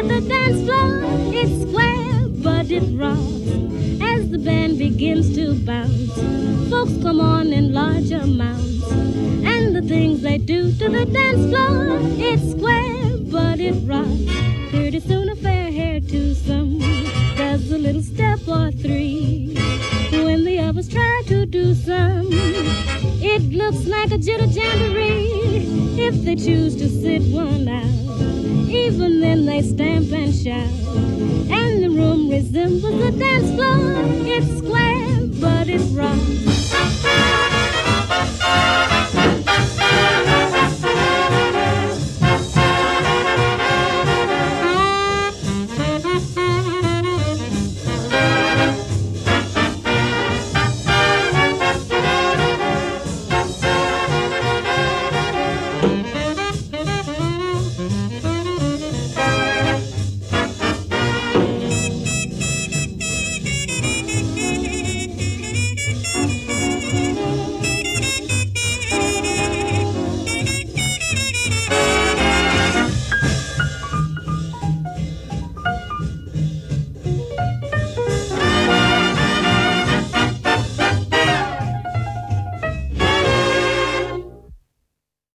the dance floor. It's square, but it rocks as the band begins to bounce. Folks come on in large amounts, and the things they do to the dance floor. It's square, but it rocks. Pretty soon a fair-haired twosome does a little step or three. When the others try to do some, it looks like a jitter jamboree. If they choose to sit one out, even then they stamp and shout, and the room resembles a dance floor. It's square, but it rocks.